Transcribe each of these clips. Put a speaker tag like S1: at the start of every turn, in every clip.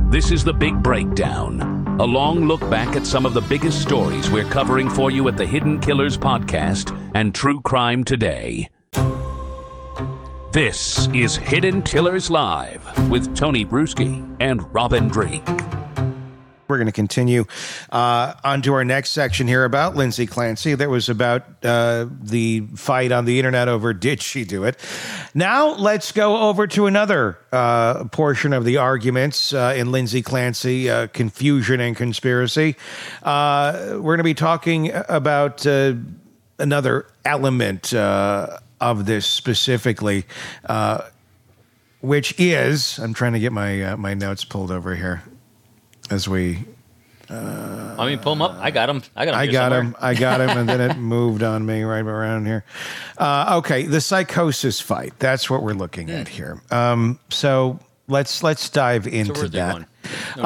S1: This is The Big Breakdown, a long look back at some of the biggest stories we're covering for you at the Hidden Killers Podcast and True Crime Today. This is Hidden Killers Live with Tony Bruschi and Robin Drake.
S2: We're going to continue on to our next section here about Lindsay Clancy. That was about the fight on the internet over did she do it. Now let's go over to another portion of the arguments in Lindsay Clancy, confusion and conspiracy. We're going to be talking about another element of this specifically, which is, I'm trying to get my notes pulled over here. As we,
S3: pull them up. I got them. I got
S2: them, and then it moved on me right around here. Okay, the psychosis fight. That's what we're looking at here. So let's dive into that. Okay.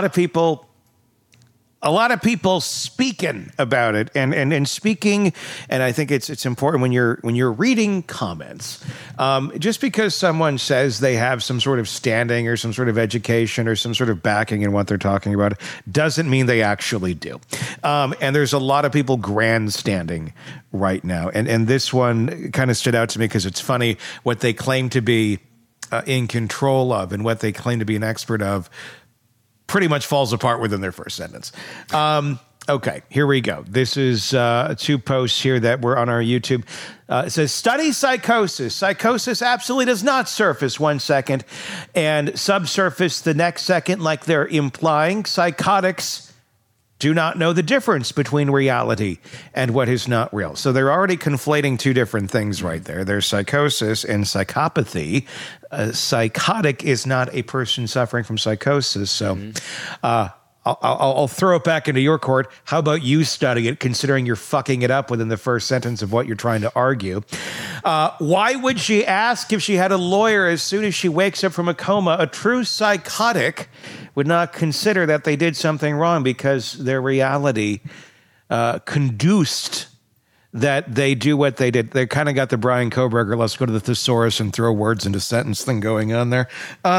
S2: A lot of people speaking about it and speaking, and I think it's important when you're reading comments. Just because someone says they have some sort of standing or some sort of education or some sort of backing in what they're talking about doesn't mean they actually do. And there's a lot of people grandstanding right now, and this one kind of stood out to me because it's funny what they claim to be in control of and what they claim to be an expert of pretty much falls apart within their first sentence. Okay, here we go. This is two posts here that were on our YouTube. It says, study psychosis. Psychosis absolutely does not surface 1 second and subsurface the next second like they're implying. Psychotics do not know the difference between reality and what is not real. So they're already conflating two different things right there. There's psychosis and psychopathy. Psychotic is not a person suffering from psychosis. So I'll throw it back into your court. How about you study it, considering you're fucking it up within the first sentence of what you're trying to argue? Why would she ask if she had a lawyer as soon as she wakes up from a coma? A true psychotic would not consider that they did something wrong because their reality conduced that they do what they did. They kind of got the Brian Kohberger, let's go to the thesaurus and throw words into sentence thing going on there.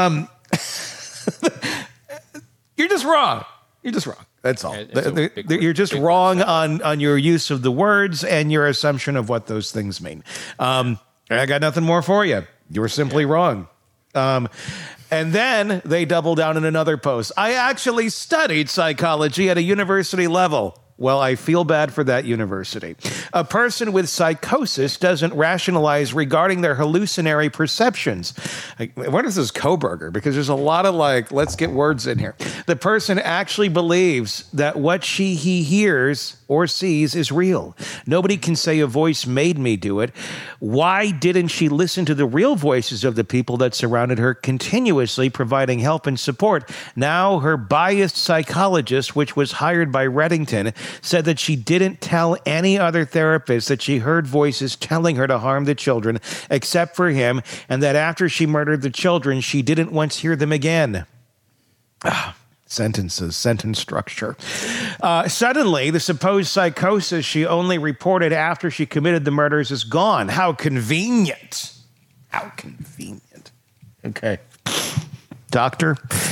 S2: You're just wrong. You're just wrong. That's all. You're just wrong on your use of the words and your assumption of what those things mean. I got nothing more for you. You were simply wrong. And then they double down in another post. I actually studied psychology at a university level. Well, I feel bad for that university. A person with psychosis doesn't rationalize regarding their hallucinatory perceptions. What is this Kohberger? Because there's a lot of let's get words in here. The person actually believes that what he hears or sees is real. Nobody can say a voice made me do it. Why didn't she listen to the real voices of the people that surrounded her, continuously providing help and support? Now her biased psychologist, which was hired by Reddington, said that she didn't tell any other therapist that she heard voices telling her to harm the children except for him, and that after she murdered the children, she didn't once hear them again. Sentences, sentence structure. Suddenly, the supposed psychosis she only reported after she committed the murders is gone. How convenient. How convenient. Okay. Doctor?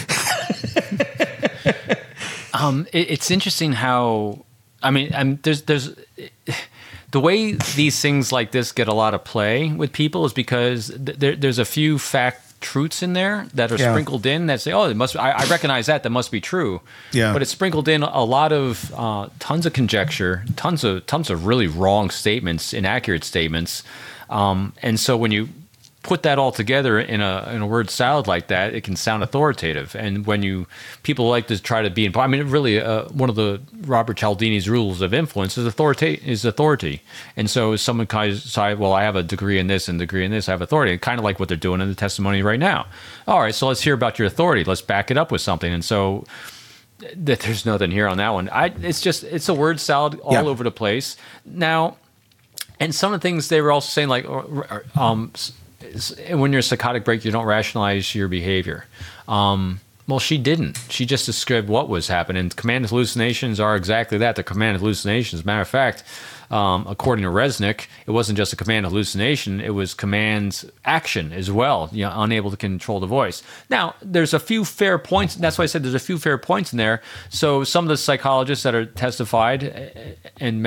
S3: It's interesting how, there's the way these things like this get a lot of play with people is because there's a few fact truths in there that are sprinkled in that say, oh, it must. I recognize that must be true. Yeah. But it's sprinkled in a lot of tons of conjecture, tons of really wrong statements, inaccurate statements, and so when you put that all together in a word salad like that, it can sound authoritative. And when people like to try to be, really one of the Robert Cialdini's rules of influence is authority. And so someone kind of decide, well, I have a degree in this and degree in this, I have authority. Kind of like what they're doing in the testimony right now. All right, so let's hear about your authority. Let's back it up with something. And so that there's nothing here on that one. It's a word salad all over the place. Now, and some of the things they were also saying, like, when you're a psychotic break, you don't rationalize your behavior. Well, she didn't. She just described what was happening. Command hallucinations are exactly that. They're command hallucinations. Matter of fact, according to Resnick, it wasn't just a command hallucination. It was command action as well, unable to control the voice. Now, there's a few fair points. That's why I said there's a few fair points in there. So some of the psychologists that are testified and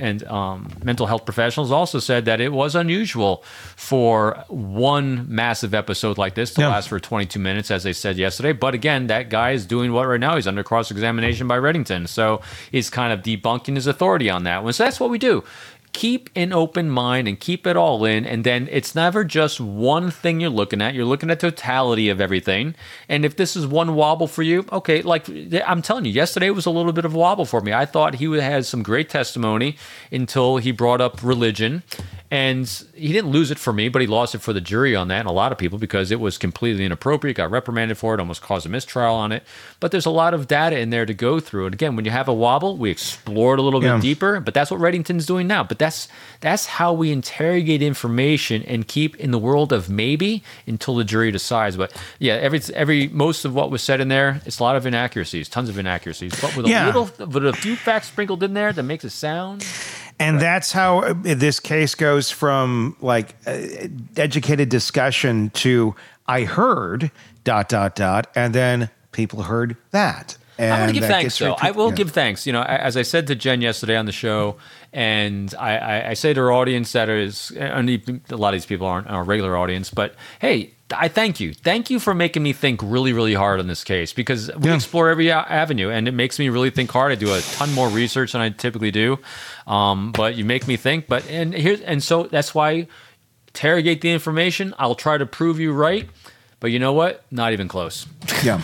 S3: mental health professionals also said that it was unusual for one massive episode like this to last for 22 minutes, as they said yesterday. But again, that guy is doing what right now? He's under cross-examination by Reddington. So he's kind of debunking his authority on that one. So that's what we do. Keep an open mind and keep it all in. And then it's never just one thing you're looking at. You're looking at totality of everything. And if this is one wobble for you, okay, like I'm telling you, yesterday was a little bit of a wobble for me. I thought he had some great testimony until he brought up religion. And he didn't lose it for me, but he lost it for the jury on that and a lot of people because it was completely inappropriate, got reprimanded for it, almost caused a mistrial on it. But there's a lot of data in there to go through. And again, when you have a wobble, we explore it a little bit deeper, but that's what Reddington's doing now. But that's how we interrogate information and keep in the world of maybe until the jury decides. But yeah, most of what was said in there, it's a lot of inaccuracies, tons of inaccuracies. But with a few facts sprinkled in there that makes it sound...
S2: And that's how this case goes from like educated discussion to I heard ... and then people heard that. And
S3: I want to give thanks, though. I will give thanks. As I said to Jen yesterday on the show, and I say to our audience that is, and a lot of these people aren't our regular audience, but hey, I thank you. Thank you for making me think really, really hard on this case because we explore every avenue, and it makes me really think hard. I do a ton more research than I typically do, but you make me think. And so that's why interrogate the information. I'll try to prove you right, but you know what? Not even close.
S2: Yeah.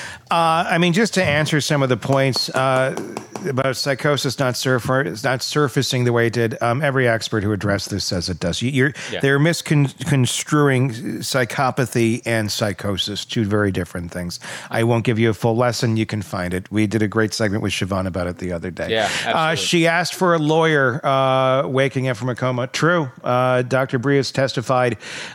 S2: Just to answer some of the points about psychosis not surfacing the way it did, every expert who addressed this says it does. They're misconstruing psychopathy and psychosis, two very different things. I won't give you a full lesson. You can find it. We did a great segment with Siobhan about it the other day.
S3: Yeah, absolutely.
S2: She asked for a lawyer waking up from a coma. True. Dr. Brias testified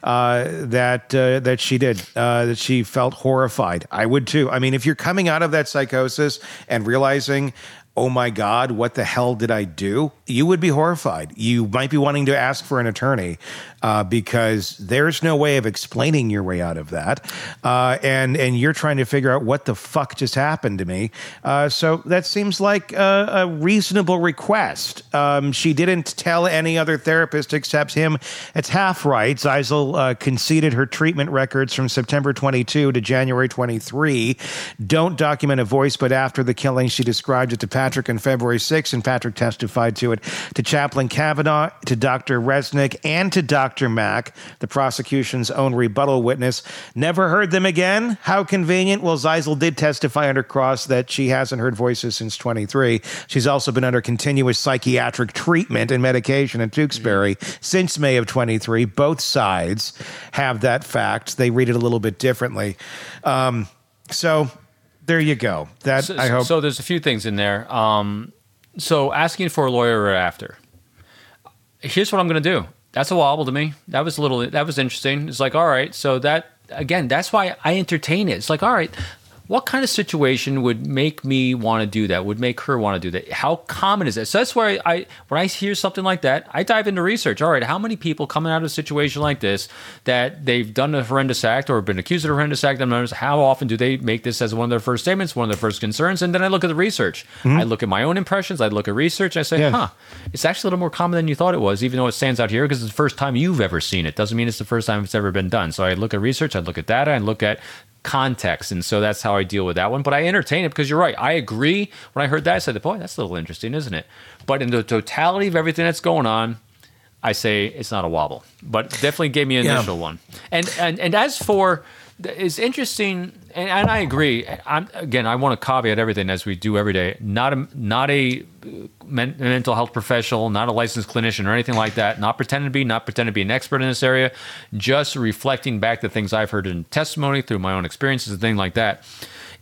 S2: that she did, that she felt horrified. I would too. If you're coming out of that psychosis and realizing, oh my God, what the hell did I do? You would be horrified. You might be wanting to ask for an attorney because there's no way of explaining your way out of that. And you're trying to figure out what the fuck just happened to me. So that seems like a reasonable request. She didn't tell any other therapist except him. It's half right. Zeisel conceded her treatment records from September 22 to January 23. Don't document a voice, but after the killing, she described it to Patrick on February 6th, and Patrick testified to it to Chaplain Kavanaugh, to Dr. Resnick, and to Dr. Mack, the prosecution's own rebuttal witness. Never heard them again? How convenient. Well, Zeisel did testify under cross that she hasn't heard voices since 23. She's also been under continuous psychiatric treatment and medication in Tewksbury since May of 23. Both sides have that fact. They read it a little bit differently. So there you go. I hope.
S3: So there's a few things in there. So asking for a lawyer right after. Here's what I'm going to do. That's a wobble to me. That was interesting. It's like, all right. So that's why I entertain it. It's like, all right, what kind of situation would make me want to do that? Would make her want to do that? How common is that? So that's where when I hear something like that, I dive into research. All right, how many people coming out of a situation like this that they've done a horrendous act or been accused of a horrendous act? How often do they make this as one of their first statements, one of their first concerns? And then I look at the research. Mm-hmm. I look at my own impressions. I look at research. I say, it's actually a little more common than you thought it was, even though it stands out here because it's the first time you've ever seen it. Doesn't mean it's the first time it's ever been done. So I look at research. I look at data. I look at context, and so that's how I deal with that one. But I entertain it because you're right. I agree. When I heard that, I said, boy, that's a little interesting, isn't it? But in the totality of everything that's going on, I say it's not a wobble. But definitely gave me an initial one. And as for, it's interesting, and I agree. I want to caveat everything as we do every day. Not a mental health professional, not a licensed clinician or anything like that. Not pretending to be an expert in this area. Just reflecting back the things I've heard in testimony through my own experiences and things like that.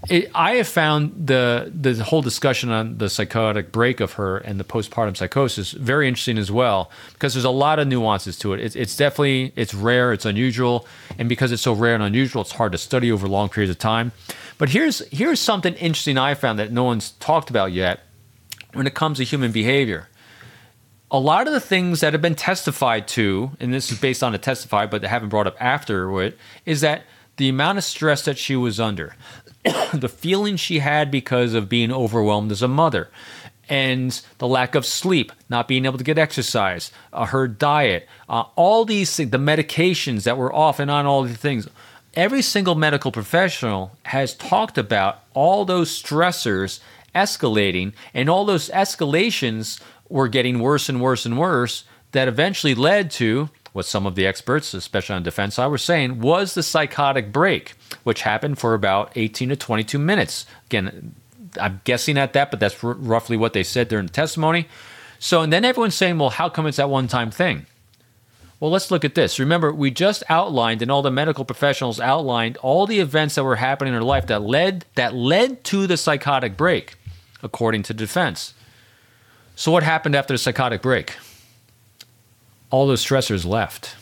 S3: I have found the whole discussion on the psychotic break of her and the postpartum psychosis very interesting as well, because there's a lot of nuances to it. It's definitely, it's rare, it's unusual, and because it's so rare and unusual, it's hard to study over long periods of time. But here's something interesting I found that no one's talked about yet when it comes to human behavior. A lot of the things that have been testified to, and this is based on a testify, but they haven't brought up afterward, is that the amount of stress that she was under, the feeling she had because of being overwhelmed as a mother, and the lack of sleep, not being able to get exercise, her diet, all these things, the medications that were off and on, all these things. Every single medical professional has talked about all those stressors escalating, and all those escalations were getting worse and worse and worse, that eventually led to what some of the experts, especially on the defense side, were saying was the psychotic break, which happened for about 18 to 22 minutes. Again, I'm guessing at that, but that's roughly what they said during the testimony. So, and then everyone's saying, well, how come it's that one-time thing? Well, let's look at this. Remember, we just outlined, and all the medical professionals outlined, all the events that were happening in her life that led to the psychotic break, according to defense. So what happened after the psychotic break? All those stressors left.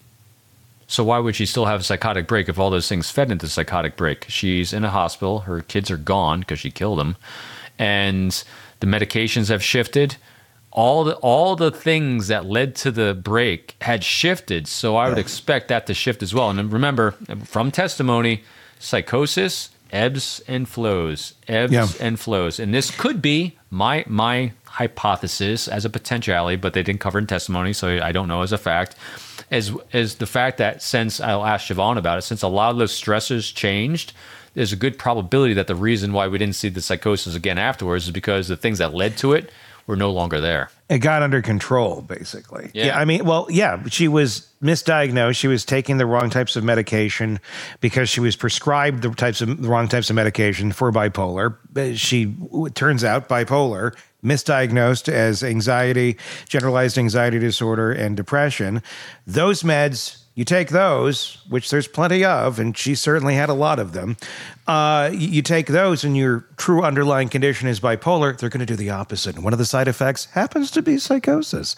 S3: So why would she still have a psychotic break if all those things fed into psychotic break? She's in a hospital. Her kids are gone because she killed them. And the medications have shifted. All the things that led to the break had shifted. So I would expect that to shift as well. And remember, from testimony, psychosis ebbs and flows, and flows. And this could be my hypothesis as a potentiality, but they didn't cover in testimony, so I don't know as a fact, as the fact that since, I'll ask Siobhan about it, since a lot of those stressors changed, there's a good probability that the reason why we didn't see the psychosis again afterwards is because the things that led to it were no longer there.
S2: It got under control, basically.
S3: Yeah.
S2: I mean, well, yeah, she was misdiagnosed. She was taking the wrong types of medication because she was prescribed the wrong types of medication for bipolar. She, it turns out, bipolar, misdiagnosed as anxiety, generalized anxiety disorder, and depression. Those meds, you take those, which there's plenty of, and she certainly had a lot of them. You take those and your true underlying condition is bipolar, they're going to do the opposite. And one of the side effects happens to be psychosis.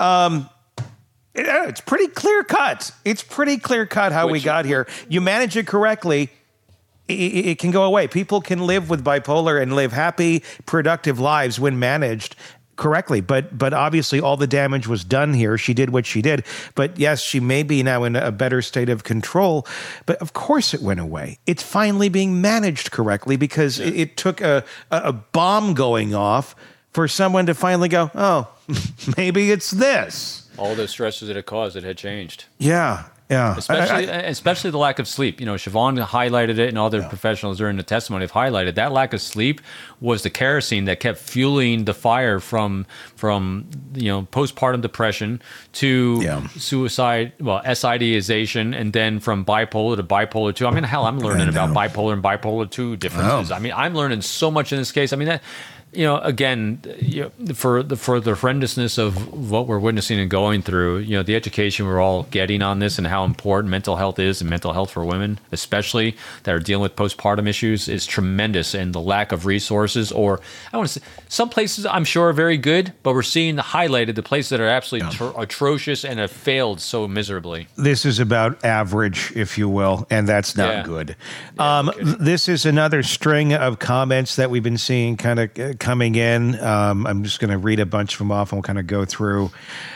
S2: It's pretty clear cut. It's pretty clear cut how we got here. You manage it correctly, it can go away. People can live with bipolar and live happy, productive lives when managed correctly, but obviously all the damage was done here. She did what she did. But yes, she may be now in a better state of control. But of course it went away. It's finally being managed correctly because it took a bomb going off for someone to finally go, oh, maybe it's this.
S3: All those stresses that it caused, it had changed.
S2: Yeah. Yeah.
S3: Especially the lack of sleep. You know, Siobhan highlighted it, and other professionals during the testimony have highlighted that lack of sleep was the kerosene that kept fueling the fire from postpartum depression to suicide, SIDization, and then from bipolar to bipolar 2. I mean, hell, I'm learning about bipolar and bipolar 2 differences. I mean, I'm learning so much in this case. I mean, that, again, for the horrendousness of what we're witnessing and going through, the education we're all getting on this and how important mental health is, and mental health for women, especially that are dealing with postpartum issues, is tremendous. And the lack of resources, or I want to say, some places I'm sure are very good, but we're seeing highlighted the places that are absolutely atrocious and have failed so miserably.
S2: This is about average, if you will, and that's not good. This is another string of comments that we've been seeing kind of coming in. I'm just going to read a bunch of them off and we'll kind of go through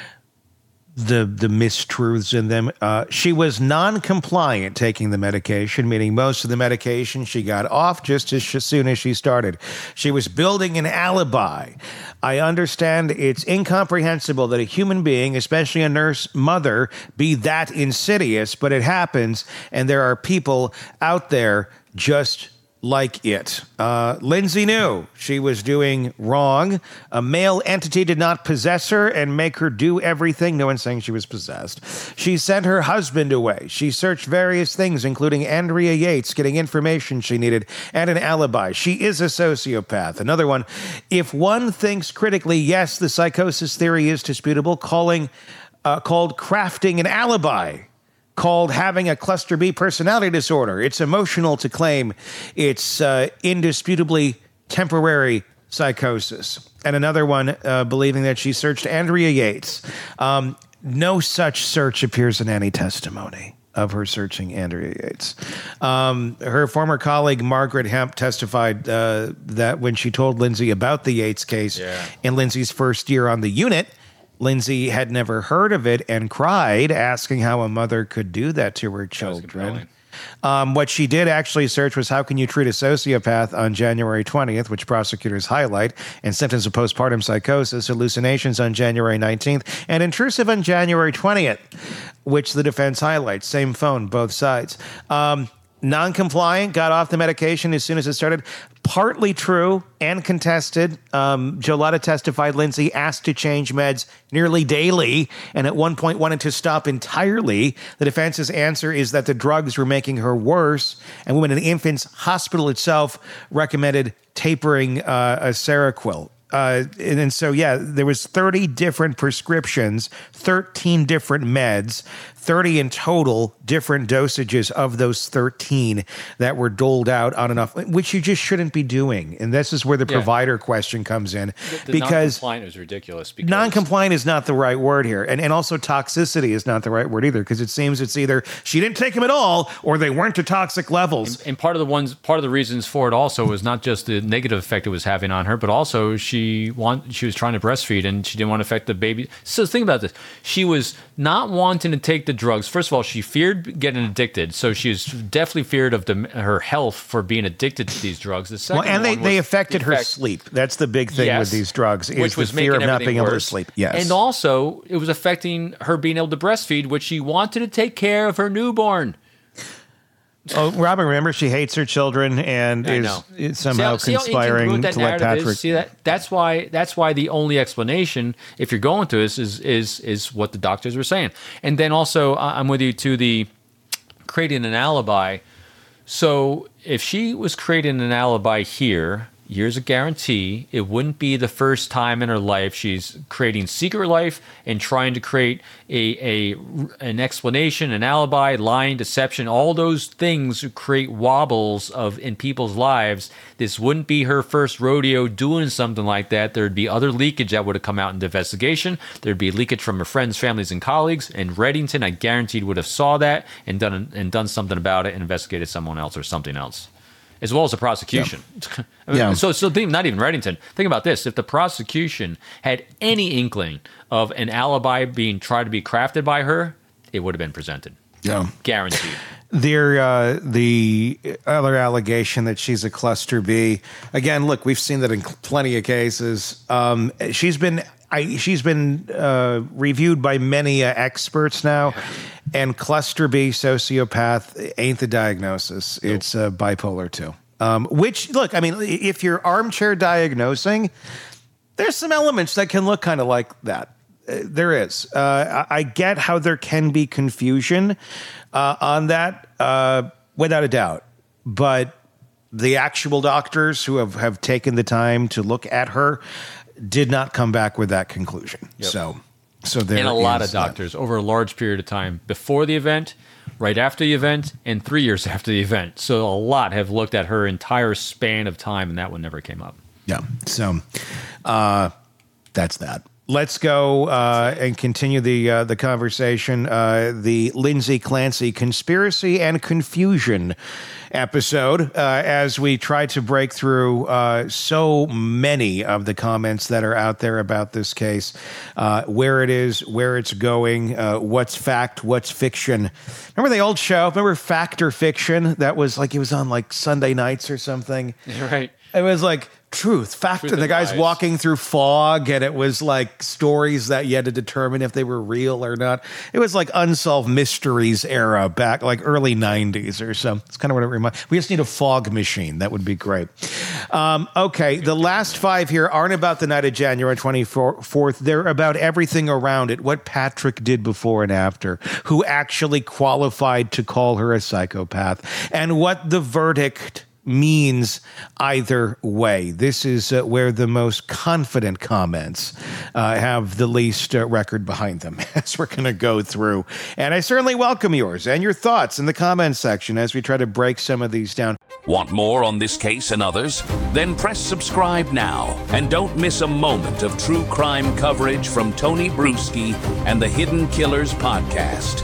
S2: the mistruths in them. She was non-compliant taking the medication, meaning most of the medication she got off just as soon as she started. She was building an alibi. I understand it's incomprehensible that a human being, especially a nurse mother, be that insidious, but it happens, and there are people out there just like it. Lindsay knew she was doing wrong. A male entity did not possess her and make her do everything. No one's saying she was possessed. She sent her husband away. She searched various things, including Andrea Yates, getting information she needed and an alibi. She is a sociopath. Another one, if one thinks critically, yes, the psychosis theory is disputable, called crafting an alibi called having a cluster B personality disorder. It's emotional to claim it's indisputably temporary psychosis. And another one believing that she searched Andrea Yates. No such search appears in any testimony of her searching Andrea Yates. Her former colleague, Margaret Hemp, testified that when she told Lindsay about the Yates case in Lindsay's first year on the unit, Lindsay had never heard of it and cried, asking how a mother could do that to her children. What she did actually search was how can you treat a sociopath on January 20th, which prosecutors highlight, and symptoms of postpartum psychosis, hallucinations on January 19th, and intrusive on January 20th, which the defense highlights. Same phone, both sides. Non-compliant, got off the medication as soon as it started. Partly true and contested. Jolata testified Lindsay asked to change meds nearly daily and at one point wanted to stop entirely. The defense's answer is that the drugs were making her worse, and Women and Infants Hospital itself recommended tapering a Seroquel. And so, there was 30 different prescriptions, 13 different meds, 30 in total different dosages of those 13 that were doled out on and off, which you just shouldn't be doing. And this is where the provider question comes in.
S3: The
S2: because
S3: non-compliant is ridiculous. Because
S2: non-compliant is not the right word here. And also toxicity is not the right word either, because it seems it's either she didn't take them at all or they weren't to toxic levels.
S3: And part of the reasons for it also was not just the negative effect it was having on her, but also she was trying to breastfeed and she didn't want to affect the baby. So think about this. She was not wanting to take the drugs. First of all, she feared getting addicted. So she was definitely feared of her health for being addicted to these drugs. The second
S2: and they affected her sleep. That's the big thing with these drugs, is
S3: which was
S2: the fear of not being
S3: worse.
S2: able to sleep. Yes.
S3: And also, it was affecting her being able to breastfeed, which she wanted to take care of her newborn.
S2: Oh, Robin, remember she hates her children and is somehow conspiring to let Patrick.
S3: See that? That's why the only explanation, if you're going to this, is what the doctors were saying. And then also, I'm with you to the creating an alibi. So if she was creating an alibi here, here's a guarantee, it wouldn't be the first time in her life she's creating secret life and trying to create an explanation, an alibi, lying, deception, all those things create wobbles in people's lives. This wouldn't be her first rodeo doing something like that. There'd be other leakage that would have come out in the investigation. There'd be leakage from her friends, families, and colleagues. And Reddington, I guaranteed, would have saw that and done something about it and investigated someone else or something else, as well as the prosecution. So think, not even Reddington. Think about this. If the prosecution had any inkling of an alibi being tried to be crafted by her, it would have been presented.
S2: Yeah.
S3: Guaranteed.
S2: The other allegation that she's a cluster B. Again, look, we've seen that in plenty of cases. She's been reviewed by many experts now, and cluster B sociopath ain't the diagnosis. Nope. It's bipolar 2. Which, look, I mean, if you're armchair diagnosing, there's some elements that can look kind of like that. There is. I get how there can be confusion on that, without a doubt. But the actual doctors who have taken the time to look at her did not come back with that conclusion. Yep. So there
S3: and a lot of doctors over a large period of time before the event, right after the event, and 3 years after the event. So a lot have looked at her entire span of time, and that one never came up.
S2: Yeah. So that's that. Let's go and continue the conversation. The Lindsay Clancy Conspiracy and Confusion episode, as we try to break through so many of the comments that are out there about this case, where it is, where it's going, what's fact, what's fiction. Remember the old show? Remember Fact or Fiction? That was like, it was on like Sunday nights or something.
S3: Right.
S2: It was like Truth, Fact, and the guy's walking through fog, and it was like stories that you had to determine if they were real or not. It was like Unsolved Mysteries era, back like early 90s or so. It's kind of what it reminds. We just need a fog machine. That would be great. Okay, the last 5 here aren't about the night of January 24th. They're about everything around it, what Patrick did before and after, who actually qualified to call her a psychopath, and what the verdict means either way. This is where the most confident comments have the least record behind them, as we're going to go through. And I certainly welcome yours and your thoughts in the comments section as we try to break some of these down.
S1: Want more on this case and others? Then press subscribe now and don't miss a moment of true crime coverage from Tony Brueski and the Hidden Killers podcast.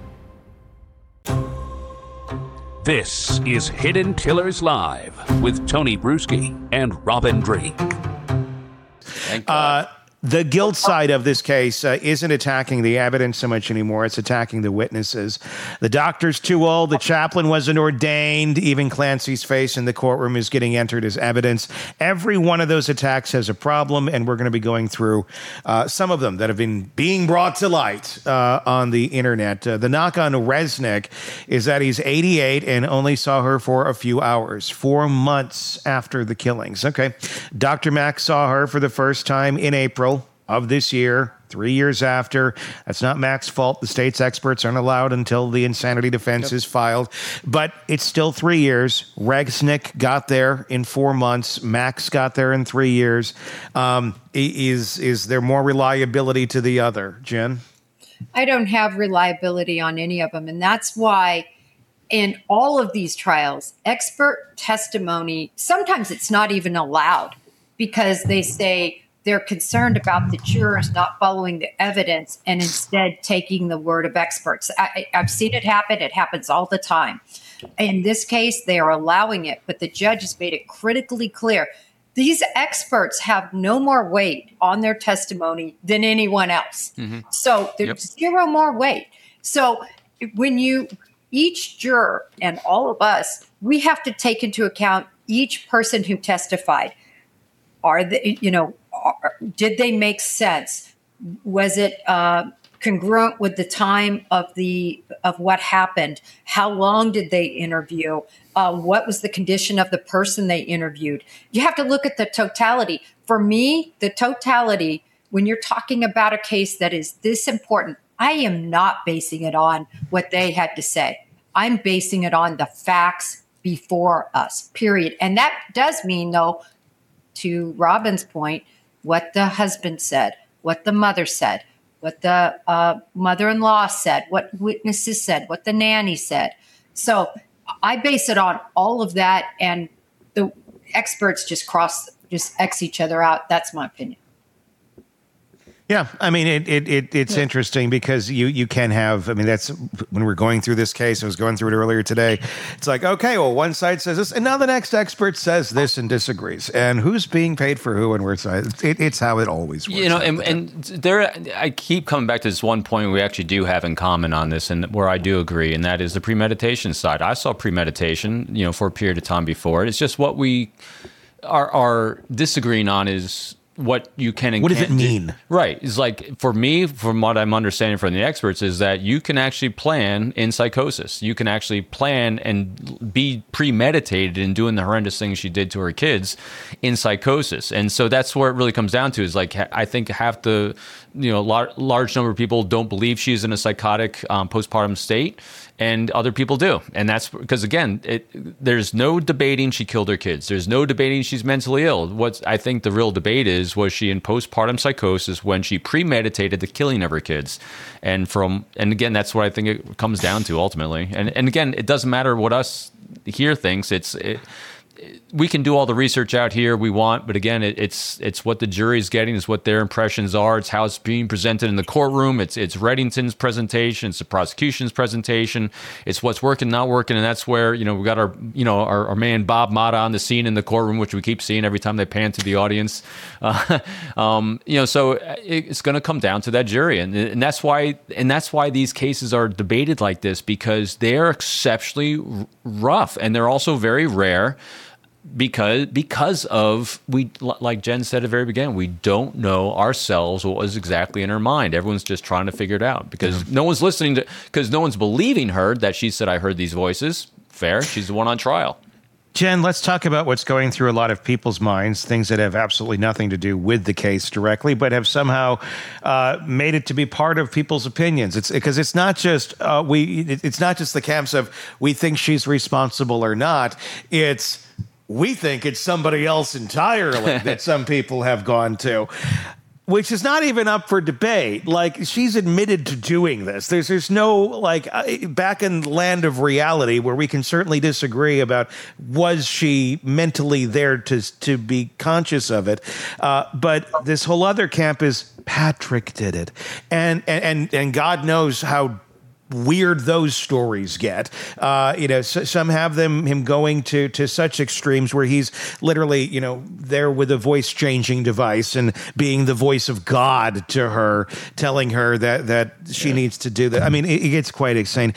S1: This is Hidden Killers Live with Tony Brueski and Robin Drake.
S3: Thank God.
S2: The guilt side of this case isn't attacking the evidence so much anymore. It's attacking the witnesses. The doctor's too old. The chaplain wasn't ordained. Even Clancy's face in the courtroom is getting entered as evidence. Every one of those attacks has a problem, and we're going to be going through some of them that have been being brought to light on the internet. The knock on Resnick is that he's 88 and only saw her for a few hours, 4 months after the killings. Okay. Dr. Mack saw her for the first time in April of this year, 3 years after. That's not Mack's fault. The state's experts aren't allowed until the insanity defense is filed. But it's still 3 years. Resnick got there in 4 months. Mack's got there in 3 years. Is there more reliability to the other, Jen?
S4: I don't have reliability on any of them. And that's why in all of these trials, expert testimony, sometimes it's not even allowed because they say, they're concerned about the jurors not following the evidence and instead taking the word of experts. I've seen it happen. It happens all the time. In this case, they are allowing it, but the judge has made it critically clear. These experts have no more weight on their testimony than anyone else. Mm-hmm. So there's zero more weight. So when each juror and all of us, we have to take into account each person who testified. Did they make sense? Was it congruent with the time of what happened? How long did they interview? What was the condition of the person they interviewed? You have to look at the totality. For me, the totality, when you're talking about a case that is this important, I am not basing it on what they had to say. I'm basing it on the facts before us, period. And that does mean, though, to Robin's point, what the husband said, what the mother said, what the mother-in-law said, what witnesses said, what the nanny said. So I base it on all of that, and the experts just X each other out. That's my opinion.
S2: Yeah, I mean, it's interesting because you can have, I mean, that's when we're going through this case, I was going through it earlier today. It's like, okay, well, one side says this, and now the next expert says this and disagrees. And who's being paid for who and where side? It's how it always works.
S3: And there, I keep coming back to this one point we actually do have in common on this, and where I do agree, and that is the premeditation side. I saw premeditation, for a period of time before. It's just what we are disagreeing on is what you can and
S2: what does
S3: can't
S2: it mean
S3: do. Right. It's like, for me, from what I'm understanding from the experts, is that you can actually plan in psychosis. You can actually plan and be premeditated in doing the horrendous things she did to her kids in psychosis. And so that's where it really comes down to, is like, I think half the large number of people don't believe she's in a psychotic postpartum state, and other people do. And that's because, again, there's no debating she killed her kids. There's no debating she's mentally ill. What I think the real debate is, was she in postpartum psychosis when she premeditated the killing of her kids? And again, that's what I think it comes down to ultimately. And again, it doesn't matter what us here thinks. We can do all the research out here we want, but again, it's what the jury's getting, is what their impressions are. It's how it's being presented in the courtroom. It's Reddington's presentation. It's the prosecution's presentation. It's what's working, not working, and that's where we got our man Bob Mata on the scene in the courtroom, which we keep seeing every time they pan to the audience. So it's going to come down to that jury, and that's why these cases are debated like this, because they're exceptionally rough, and they're also very rare. Because of, like Jen said at the very beginning, we don't know ourselves what was exactly in her mind. Everyone's just trying to figure it out because no one's listening because no one's believing her that she said, I heard these voices. Fair. She's the one on trial.
S2: Jen, let's talk about what's going through a lot of people's minds, things that have absolutely nothing to do with the case directly, but have somehow made it to be part of people's opinions. It's because it's not just it's not just the camps of we think she's responsible or not. It's we think it's somebody else entirely that some people have gone to. Which is not even up for debate. Like, she's admitted to doing this. There's no, like, back in the land of reality where we can certainly disagree about was she mentally there to be conscious of it. But this whole other camp is Patrick did it. And God knows how weird those stories get. Some have him going to such extremes where he's literally, there with a voice changing device and being the voice of God to her, telling her that she needs to do that. I mean, it gets quite insane.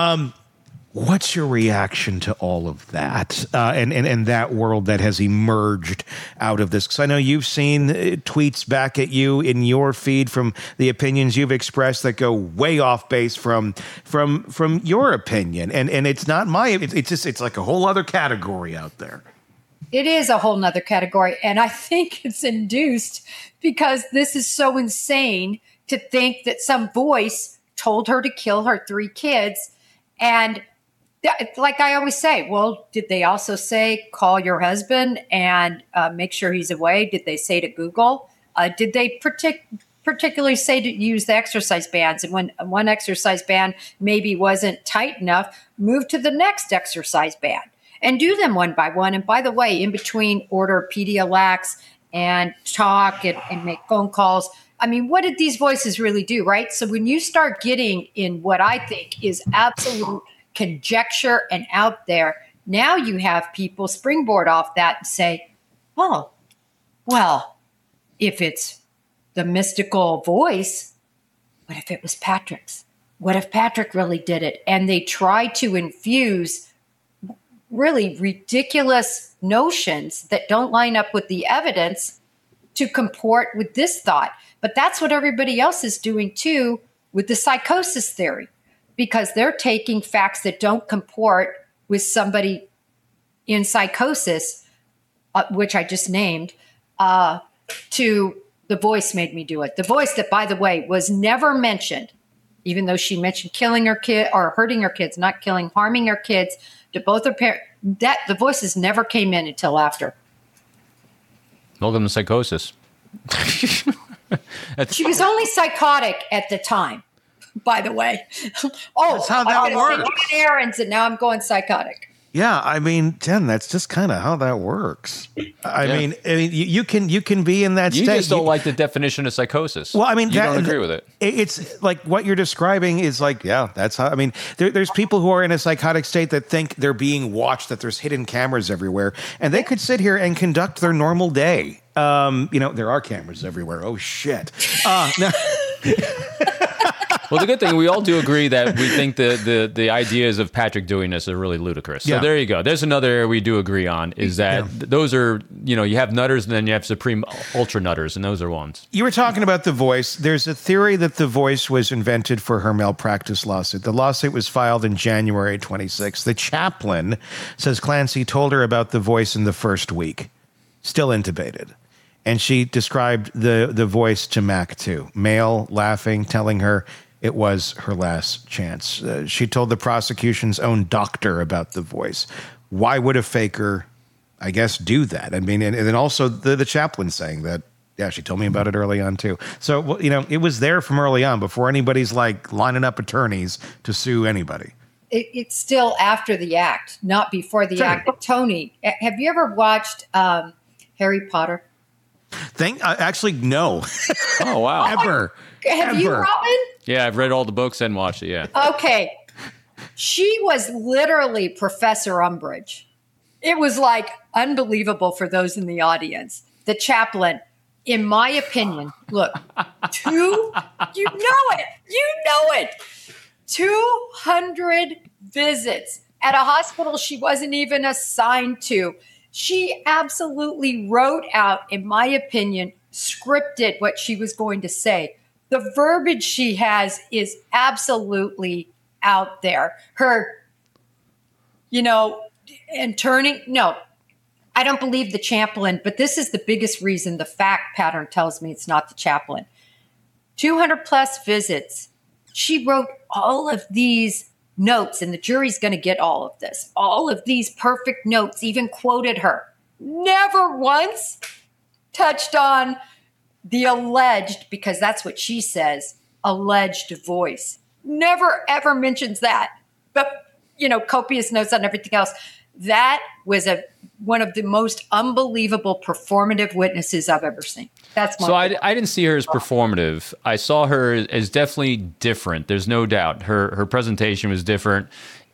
S2: What's your reaction to all of that and that world that has emerged out of this? Because I know you've seen tweets back at you in your feed from the opinions you've expressed that go way off base from your opinion, and it's not it's like a whole other category out there.
S4: It is a whole nother category, and I think it's induced because this is so insane to think that some voice told her to kill her 3 kids. And like I always say, well, did they also say, call your husband and make sure he's away? Did they say to Google? Did they particularly say to use the exercise bands? And when one exercise band maybe wasn't tight enough, move to the next exercise band and do them one by one. And by the way, in between, order Pedialyte and talk and make phone calls. I mean, what did these voices really do, right? So when you start getting in what I think is absolute conjecture and out there, now you have people springboard off that and say, oh, well, if it's the mystical voice, what if it was Patrick's? What if Patrick really did it? And they try to infuse really ridiculous notions that don't line up with the evidence to comport with this thought. But that's what everybody else is doing too with the psychosis theory, because they're taking facts that don't comport with somebody in psychosis, which I just named, to the voice made me do it. The voice that, by the way, was never mentioned, even though she mentioned killing her kid or hurting her kids, not killing, harming her kids to both her parents. That the voices never came in until after.
S3: Welcome to psychosis.
S4: She was only psychotic at the time, by the way.
S2: That's how that works.
S4: Running errands, and now I'm going psychotic.
S2: Yeah, I mean, Jen, that's just kind of how that works. I mean, you can be in that
S3: you
S2: state.
S3: You just don't like the definition of psychosis.
S2: Well, I mean,
S3: you don't agree with it.
S2: It's like what you're describing is like, yeah, that's how. I mean, there's people who are in a psychotic state that think they're being watched, that there's hidden cameras everywhere, and they could sit here and conduct their normal day. There are cameras everywhere. Oh shit. No.
S3: Well, the good thing, we all do agree that we think the ideas of Patrick doing this are really ludicrous. So there you go. There's another area we do agree on, is that those are, you have nutters and then you have supreme ultra nutters, and those are ones. You
S2: were talking about The Voice. There's a theory that The Voice was invented for her malpractice lawsuit. The lawsuit was filed in January 26th. The chaplain says Clancy told her about The Voice in the first week, still intubated. And she described the voice to Mac too. Male, laughing, telling her it was her last chance. She told the prosecution's own doctor about the voice. Why would a faker, I guess, do that? I mean, and then also the chaplain saying that, yeah, she told me about it early on too. So, it was there from early on before anybody's like lining up attorneys to sue anybody.
S4: It's still after the act, not before the act. Tony, have you ever watched Harry Potter?
S2: Actually, no.
S3: Oh, wow.
S2: Ever.
S4: Have you, Robin?
S3: Yeah, I've read all the books and watched it, yeah.
S4: Okay. She was literally Professor Umbridge. It was like unbelievable for those in the audience. The chaplain, in my opinion, look, you know it. 200 visits at a hospital she wasn't even assigned to. She absolutely wrote out, in my opinion, scripted what she was going to say. The verbiage she has is absolutely out there. Her, And turning, no, I don't believe the chaplain, but this is the biggest reason the fact pattern tells me it's not the chaplain. 200 plus visits. She wrote all of these notes, and the jury's going to get all of this. All of these perfect notes, even quoted her. Never once touched on the alleged, because that's what she says, alleged voice. Never, ever mentions that. But, copious notes on everything else. That was one of the most unbelievable performative witnesses I've ever seen. That's my
S3: I didn't see her as performative. I saw her as definitely different. There's no doubt. Her presentation was different.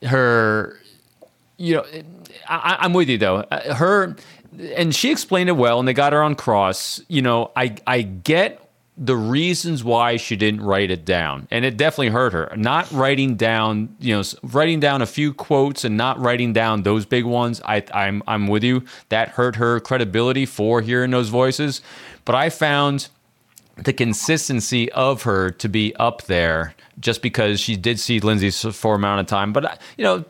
S3: I'm with you though. And she explained it well, and they got her on cross. I get the reasons why she didn't write it down, and it definitely hurt her. Not writing down, writing down a few quotes and not writing down those big ones. I'm with you. That hurt her credibility for hearing those voices. But I found the consistency of her to be up there just because she did see Lindsay for a amount of time. But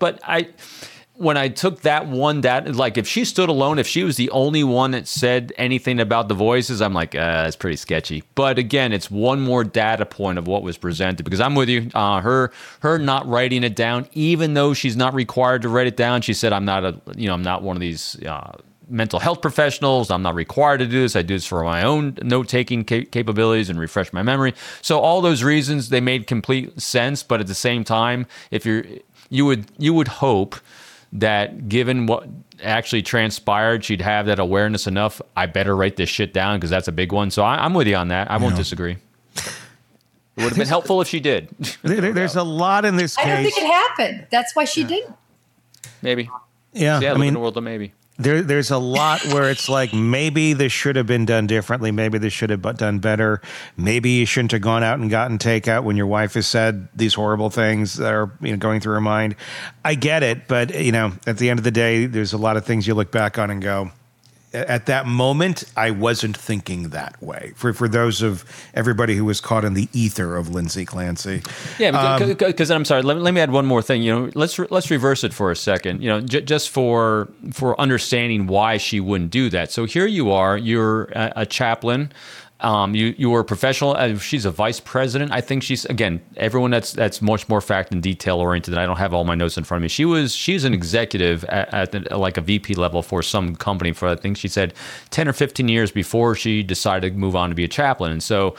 S3: when I took that one data, like if she stood alone, if she was the only one that said anything about the voices, I'm like, that's pretty sketchy. But again, it's one more data point of what was presented, because I'm with you. Her not writing it down, even though she's not required to write it down. She said, I'm not one of these mental health professionals. I'm not required to do this. I do this for my own note-taking capabilities and refresh my memory. So all those reasons, they made complete sense. But at the same time, if you would hope that given what actually transpired, she'd have that awareness enough. I better write this shit down because that's a big one. So I'm with you on that. I won't disagree. It would have been helpful if she did.
S2: There's a lot in this case.
S4: I don't think it happened. That's why she didn't.
S3: Maybe.
S2: Yeah.
S3: I mean, in the world of maybe.
S2: There's a lot where it's like, maybe this should have been done differently. Maybe this should have done better. Maybe you shouldn't have gone out and gotten takeout when your wife has said these horrible things that are going through her mind. I get it, but at the end of the day, there's a lot of things you look back on and go, at that moment, I wasn't thinking that way. For those of everybody who was caught in the ether of Lindsay Clancy.
S3: Yeah, because I'm sorry. Let me add one more thing. Let's reverse it for a second. Just for understanding why she wouldn't do that. So here you are. You're a chaplain. You were a professional. She's a vice president. I think she's, again, everyone that's much more fact and detail oriented. I don't have all my notes in front of me. She's an executive at like a VP level for some company for, I think she said 10 or 15 years before she decided to move on to be a chaplain. And so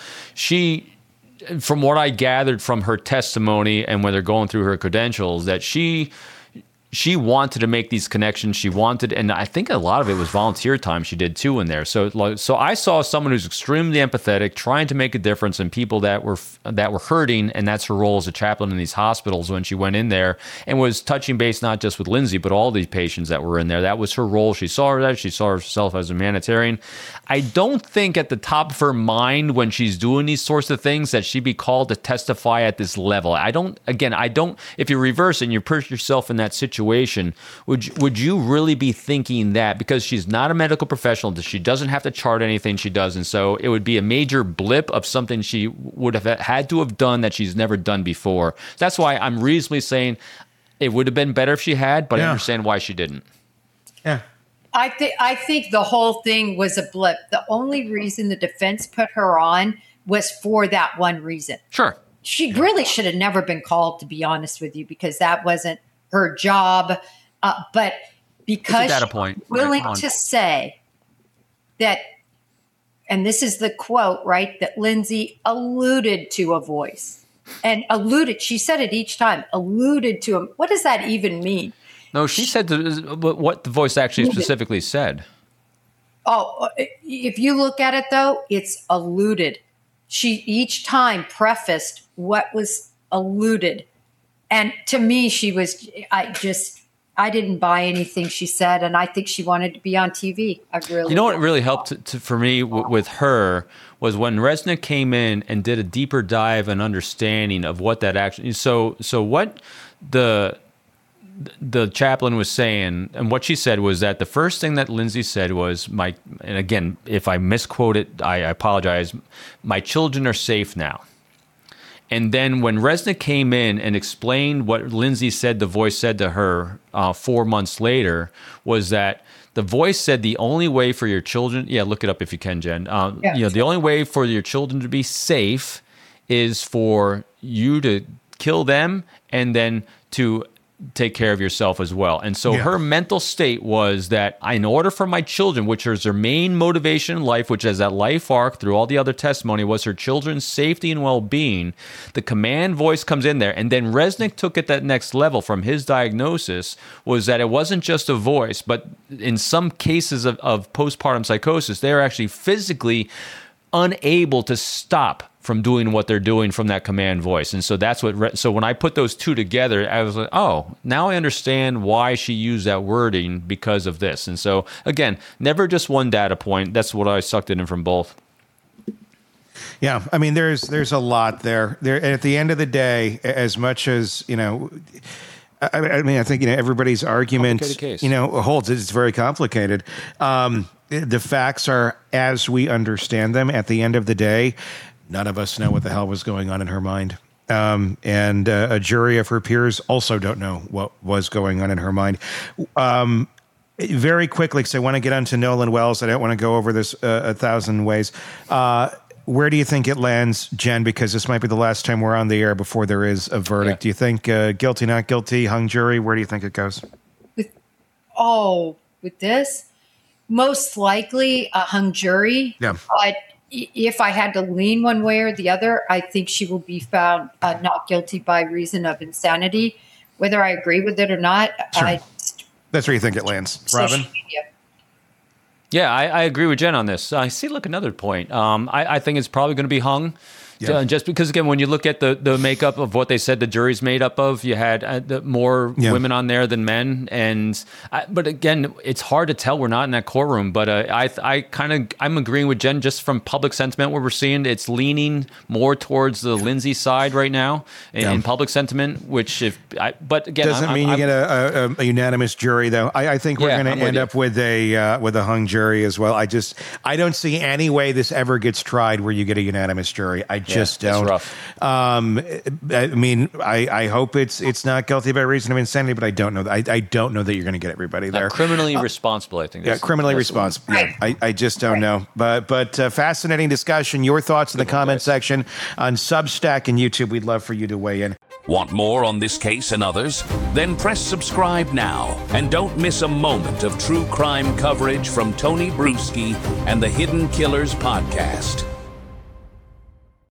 S3: from what I gathered from her testimony and when they're going through her credentials, that she wanted to make these connections. She wanted, and I think a lot of it was volunteer time she did too in there. So I saw someone who's extremely empathetic, trying to make a difference in people that were hurting, and that's her role as a chaplain in these hospitals when she went in there and was touching base not just with Lindsay but all these patients that were in there. That was her role. She saw herself as a humanitarian. I don't think at the top of her mind when she's doing these sorts of things that she'd be called to testify at this level. I don't. If you reverse it and you put yourself in that situation, would you really be thinking that? Because she's not a medical professional, she doesn't have to chart anything she does, and so it would be a major blip of something she would have had to have done that she's never done before. That's why I'm reasonably saying it would have been better if she had, but I understand why she didn't.
S2: Yeah.
S4: I think the whole thing was a blip. The only reason the defense put her on was for that one reason.
S3: Sure.
S4: She really should have never been called, to be honest with you, because that wasn't her job. But because she's willing to say that, and this is the quote, right, that Lindsay alluded to a voice. And alluded, she said it each time, alluded to him. What does that even mean?
S3: No, she said what the voice actually specifically said.
S4: Oh, if you look at it, though, it's alluded. She each time prefaced what was alluded. And to me, I didn't buy anything she said, and I think she wanted to be on TV.
S3: What really helped for me with her was when Resnick came in and did a deeper dive and understanding of what that actually. So what the chaplain was saying, and what she said was that the first thing that Lindsay said was, and again, if I misquote it, I apologize, my children are safe now. And then when Resnick came in and explained what Lindsay said the voice said to her 4 months later, was that the voice said the only way for your children, look it up if you can, Jen. The only way for your children to be safe is for you to kill them and then to take care of yourself as well. And so her mental state was that in order for my children, which is their main motivation in life, which is that life arc through all the other testimony, was her children's safety and well-being, the command voice comes in there. And then Resnick took it that next level from his diagnosis, was that it wasn't just a voice, but in some cases of postpartum psychosis, they're actually physically unable to stop from doing what they're doing from that command voice. And so that's what, so when I put those two together, I was like, oh, now I understand why she used that wording because of this. And so again, never just one data point. That's what I sucked it in from both.
S2: Yeah. I mean, there's a lot there. At the end of the day, as much as, I think, everybody's argument, holds. It's very complicated. The facts are as we understand them. At the end of the day, none of us know what the hell was going on in her mind. And a jury of her peers also don't know what was going on in her mind. Very quickly, because I want to get onto Nolan Wells. I don't want to go over this 1,000 ways. Where do you think it lands, Jen? Because this might be the last time we're on the air before there is a verdict. Yeah. Do you think guilty, not guilty, hung jury? Where do you think it goes?
S4: With this? Most likely a hung jury.
S2: Yeah.
S4: But if I had to lean one way or the other, I think she will be found not guilty by reason of insanity. Whether I agree with it or not,
S2: sure. That's where you think it lands, Robin?
S3: Yeah, I agree with Jen on this. I see. Look, another point. I think it's probably going to be hung. Yeah. Just because, again, when you look at the makeup of what they said the jury's made up of, you had more women on there than men. But again, it's hard to tell. We're not in that courtroom. But I'm agreeing with Jen just from public sentiment where we're seeing it's leaning more towards the Lindsay side right now in public sentiment. But again,
S2: doesn't mean you get a unanimous jury though. I think we're going to end up with a hung jury as well. I don't see any way this ever gets tried where you get a unanimous jury. Just don't.
S3: Rough.
S2: I mean, I hope it's not guilty by reason of insanity, but I don't know. I don't know that you're going to get everybody there.
S3: Criminally responsible, I think.
S2: Criminally responsible. Yeah, I just don't know. But fascinating discussion. Your thoughts in the comment section on Substack and YouTube. We'd love for you to weigh in.
S1: Want more on this case and others? Then press subscribe now and don't miss a moment of true crime coverage from Tony Bruschi and the Hidden Killers podcast.